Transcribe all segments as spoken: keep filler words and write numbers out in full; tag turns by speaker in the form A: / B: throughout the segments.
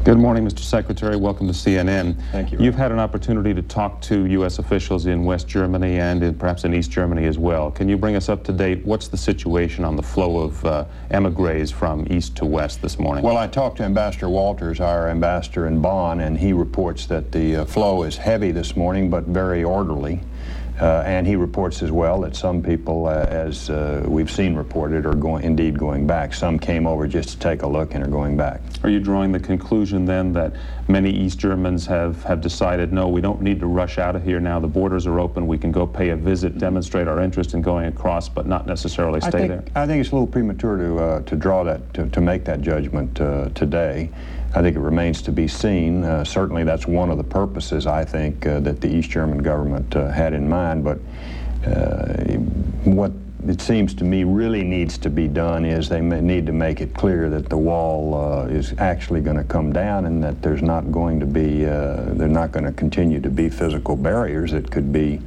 A: Good morning, Mister Secretary. Welcome to C N N.
B: Thank you.
A: You've had an opportunity to talk to U S officials in West Germany and in, perhaps in East Germany as well. Can you bring us up to date? What's the situation on the flow of uh, emigres from east to west this morning?
B: Well, I talked to Ambassador Walters, our ambassador in Bonn, and he reports that the uh, flow is heavy this morning, but very orderly. Uh, and he reports as well that some people, uh, as uh, we've seen reported, are going, indeed going back. Some came over just to take a look and are going back.
A: Are you drawing the conclusion then that many East Germans have, have decided, no, we don't need to rush out of here now, the borders are open, we can go pay a visit, demonstrate our interest in going across, but not necessarily stay
B: I think,
A: there?
B: I think it's a little premature to, uh, to draw that, to, to make that judgment uh, today. I think it remains to be seen. Uh, certainly that's one of the purposes, I think, uh, that the East German government uh, had in mind, but uh, what it seems to me really needs to be done is they may need to make it clear that the wall uh, is actually going to come down and that there's not going to be, uh, they're not going to continue to be physical barriers that could be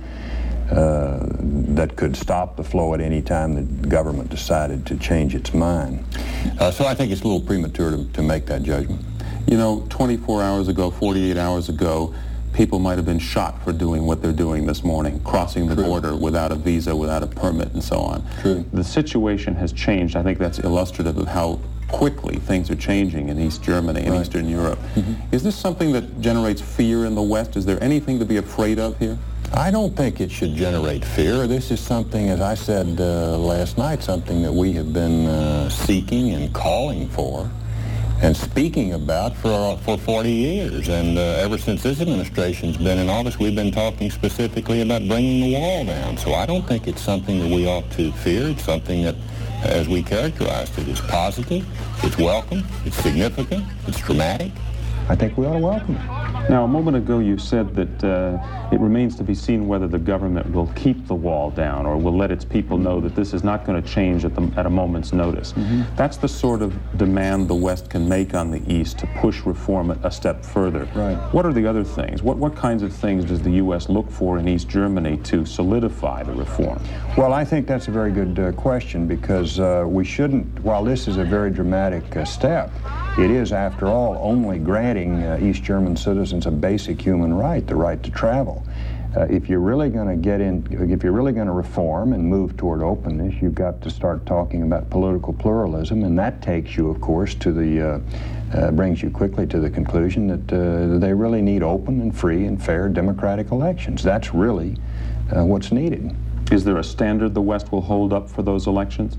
B: Uh, that could stop the flow at any time the government decided to change its mind. Uh, so I think it's a little premature to, to make that judgment.
A: You know, twenty-four hours ago, forty-eight hours ago, people might have been shot for doing what they're doing this morning, crossing the
B: True.
A: border without a visa, without a permit, and so on.
B: True.
A: The situation has changed. I think that's illustrative of how quickly things are changing in East Germany and
B: Right.
A: Eastern Europe.
B: Mm-hmm.
A: Is this something that generates fear in the West? Is there anything to be afraid of here?
B: I don't think it should generate fear. This is something, as I said uh, last night, something that we have been uh, seeking and calling for and speaking about for for forty years. And uh, ever since this administration's been in office, we've been talking specifically about bringing the wall down. So I don't think it's something that we ought to fear. It's something that, as we characterized it, is positive, it's welcome, it's significant, it's dramatic. I think we ought to welcome it.
A: Now, a moment ago you said that uh, it remains to be seen whether the government will keep the wall down or will let its people know that this is not going to change at, the, at a moment's notice. Mm-hmm. That's the sort of demand the West can make on the East to push reform a, a step further.
B: Right.
A: What are the other things? What, what kinds of things does the U S look for in East Germany to solidify the reform?
B: Well, I think that's a very good uh, question because uh, we shouldn't, while this is a very dramatic uh, step, it is, after all, only granting uh, East German citizens a basic human right, the right to travel. Uh, if you're really going to get in, if you're really going to reform and move toward openness, you've got to start talking about political pluralism, and that takes you, of course, to the, uh, uh, brings you quickly to the conclusion that uh, they really need open and free and fair democratic elections. That's really uh, what's needed.
A: Is there a standard the West will hold up for those elections?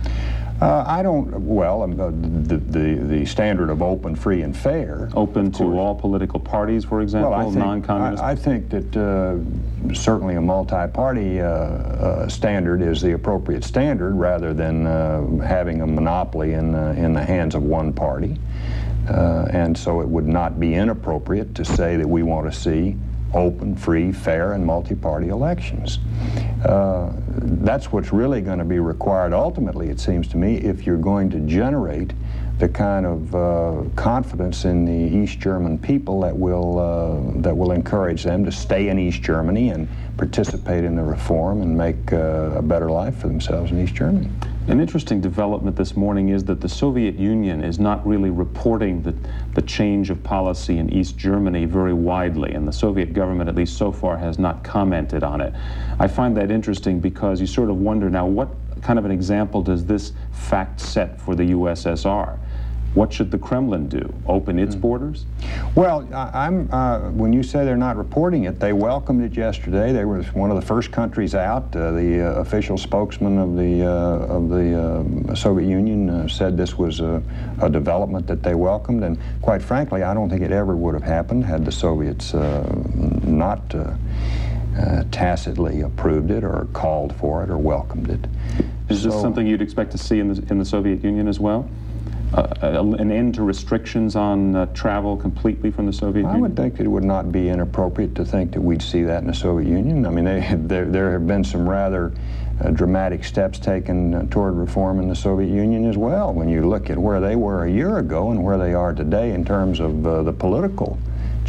B: Uh, I don't, well, um, the, the, the standard of open, free, and fair.
A: Open to all political parties, for example,
B: well, I think,
A: non-communist?
B: I, I think that uh, certainly a multi-party uh, uh, standard is the appropriate standard rather than uh, having a monopoly in, uh, in the hands of one party. Uh, and so it would not be inappropriate to say that we want to see open, free, fair, and multi-party elections. Uh, that's what's really going to be required ultimately, it seems to me, if you're going to generate the kind of uh, confidence in the East German people that will, uh, that will encourage them to stay in East Germany and participate in the reform and make uh, a better life for themselves in East Germany.
A: An interesting development this morning is that the Soviet Union is not really reporting the, the change of policy in East Germany very widely, and the Soviet government, at least so far, has not commented on it. I find that interesting because you sort of wonder now, what kind of an example does this fact set for the U S S R? What should the Kremlin do? Open its borders?
B: Well, I, I'm, uh, when you say they're not reporting it, they welcomed it yesterday. They were one of the first countries out. Uh, the uh, official spokesman of the, uh, of the uh, Soviet Union uh, said this was a, a development that they welcomed. And quite frankly, I don't think it ever would have happened had the Soviets uh, not uh, uh, tacitly approved it or called for it or welcomed it.
A: Is
B: so,
A: this something you'd expect to see in the, in the Soviet Union as well? Uh, an end to restrictions on uh, travel completely from the Soviet
B: I
A: Union?
B: I would think it would not be inappropriate to think that we'd see that in the Soviet Union. I mean, they, there, there have been some rather uh, dramatic steps taken uh, toward reform in the Soviet Union as well. When you look at where they were a year ago and where they are today in terms of uh, the political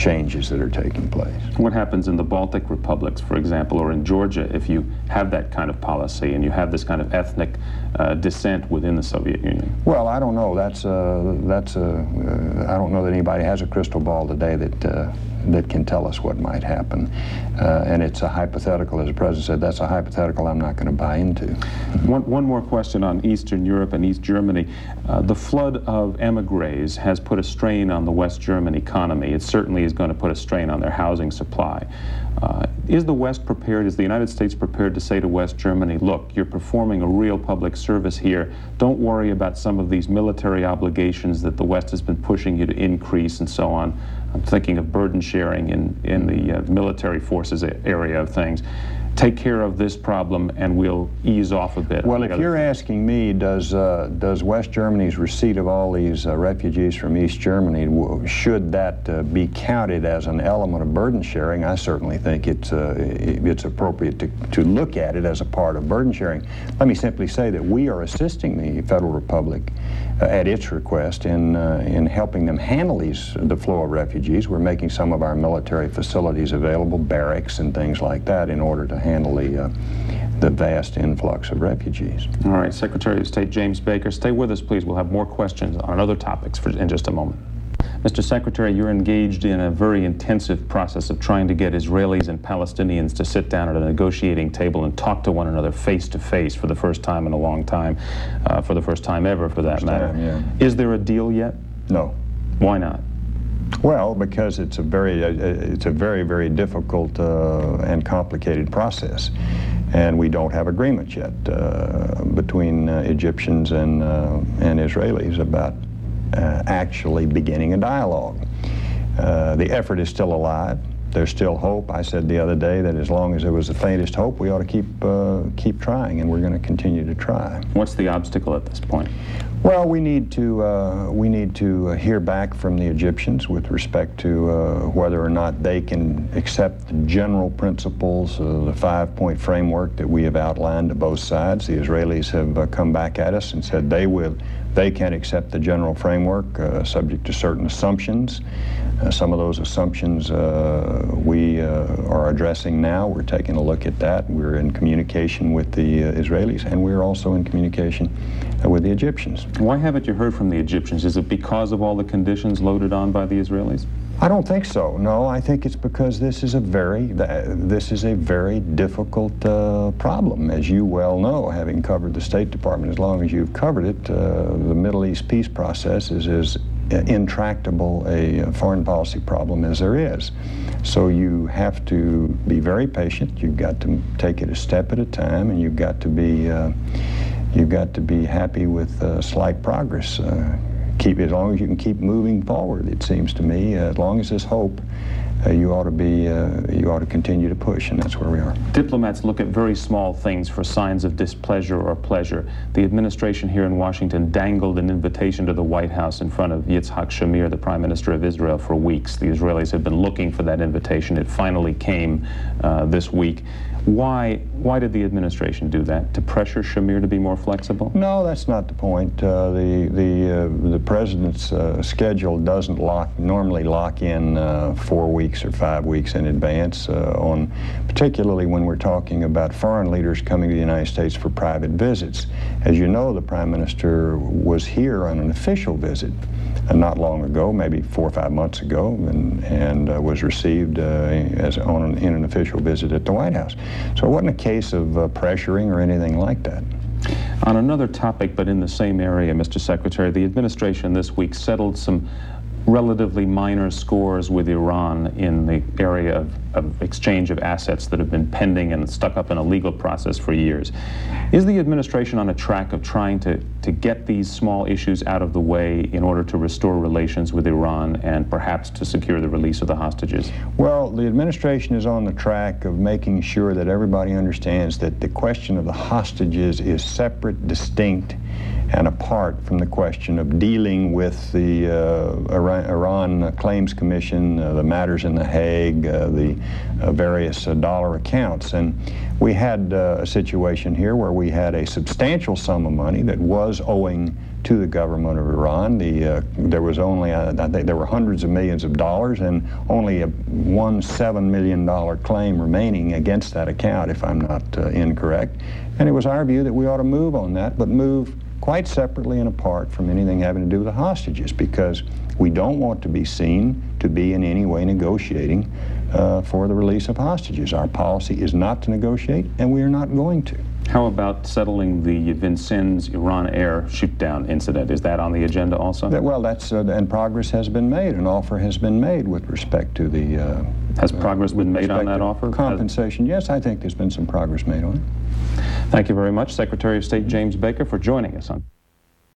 B: changes that are taking place.
A: What happens in the Baltic republics, for example, or in Georgia, if you have that kind of policy and you have this kind of ethnic uh, dissent within the Soviet Union?
B: Well, I don't know. That's uh, that's uh, uh, I don't know that anybody has a crystal ball today that uh, that can tell us what might happen. Uh, and it's a hypothetical, as the President said, that's a hypothetical I'm not going to buy into.
A: One, one more question on Eastern Europe and East Germany. Uh, the flood of emigres has put a strain on the West German economy. It certainly is going to put a strain on their housing supply. Uh, is the West prepared, is the United States prepared to say to West Germany, look, you're performing a real public service here. Don't worry about some of these military obligations that the West has been pushing you to increase and so on. I'm thinking of burden sharing in, in the uh, military forces area of things. Take care of this problem and we'll ease off a bit.
B: Well, if you're asking me, does uh, does West Germany's receipt of all these uh, refugees from East Germany, w should that uh, be counted as an element of burden sharing? I certainly think it's, uh, it's appropriate to, to look at it as a part of burden sharing. Let me simply say that we are assisting the Federal Republic uh, at its request in, uh, in helping them handle these, the flow of refugees. We're making some of our military facilities available, barracks and things like that, in order to handle the, uh, the vast influx of refugees.
A: All right, Secretary of State James Baker, stay with us, please. We'll have more questions on other topics for, in just a moment. Mister Secretary, you're engaged in a very intensive process of trying to get Israelis and Palestinians to sit down at a negotiating table and talk to one another face to face for the first time in a long time, uh, for the first time ever, for that
B: First
A: matter.
B: time, yeah.
A: Is there a deal yet?
B: No.
A: Why not?
B: Well, because it's a very, uh, it's a very, very difficult uh, and complicated process, and we don't have agreement yet uh, between uh, Egyptians and uh, and Israelis about uh, actually beginning a dialogue. Uh, the effort is still alive. There's still hope. I said the other day that as long as there was the faintest hope, we ought to keep uh, keep trying, and we're going to continue to try.
A: What's the obstacle at this point?
B: Well, we need to uh, we need to uh, hear back from the Egyptians with respect to uh, whether or not they can accept the general principles, uh, the five-point framework that we have outlined to both sides. The Israelis have uh, come back at us and said they will, they can accept the general framework, uh, subject to certain assumptions. Uh, some of those assumptions uh, we uh, are addressing now. We're taking a look at that. We're in communication with the uh, Israelis, and we're also in communication uh, with the Egyptians.
A: Why haven't you heard from the Egyptians? Is it because of all the conditions loaded on by the Israelis?
B: I don't think so. No, I think it's because this is a very this is a very difficult uh, problem, as you well know, having covered the State Department as long as you've covered it. Uh, the Middle East peace process is as intractable a foreign policy problem as there is. So you have to be very patient. You've got to take it a step at a time, and you've got to be uh, you've got to be happy with uh, slight progress. Uh, Keep, as long as you can keep moving forward, it seems to me, uh, as long as there's hope, uh, you ought to be, uh, you ought to continue to push, and that's where we are.
A: Diplomats look at very small things for signs of displeasure or pleasure. The administration here in Washington dangled an invitation to the White House in front of Yitzhak Shamir, the Prime Minister of Israel, for weeks. The Israelis have been looking for that invitation. It finally came uh, this week. Why, why did the administration do that? To pressure Shamir to be more flexible?
B: No, that's not the point. Uh, the the uh, the president's uh, schedule doesn't lock normally lock in uh, four weeks or five weeks in advance. Uh, on particularly when we're talking about foreign leaders coming to the United States for private visits. As you know, the Prime Minister was here on an official visit uh, not long ago, maybe four or five months ago, and and uh, was received uh, as on an, in an official visit at the White House. So it wasn't a case of uh, pressuring or anything like that.
A: On another topic, but in the same area, Mister Secretary, the administration this week settled some relatively minor scores with Iran in the area of, of exchange of assets that have been pending and stuck up in a legal process for years. Is the administration on a track of trying to, to get these small issues out of the way in order to restore relations with Iran and perhaps to secure the release of the hostages?
B: Well, the administration is on the track of making sure that everybody understands that the question of the hostages is separate, distinct, and apart from the question of dealing with the uh, Iran, Iran Claims Commission, uh, the matters in The Hague, uh, the uh, various uh, dollar accounts. And we had uh, a situation here where we had a substantial sum of money that was owing to the government of Iran. The, uh, there was only, uh, I think there were hundreds of millions of dollars and only a one seven million dollar claim remaining against that account, if I'm not uh, incorrect. And it was our view that we ought to move on that, but move quite separately and apart from anything having to do with the hostages, because we don't want to be seen to be in any way negotiating uh, for the release of hostages. Our policy is not to negotiate, and we are not going to.
A: How about settling the Vincennes Iran Air shoot-down incident? Is that on the agenda also?
B: That, well, that's, uh, and progress has been made. An offer has been made with respect to the... Uh,
A: has progress uh, been made on that offer?
B: Compensation, yes, I think there's been some progress made on it.
A: Thank you very much, Secretary of State James Baker, for joining us on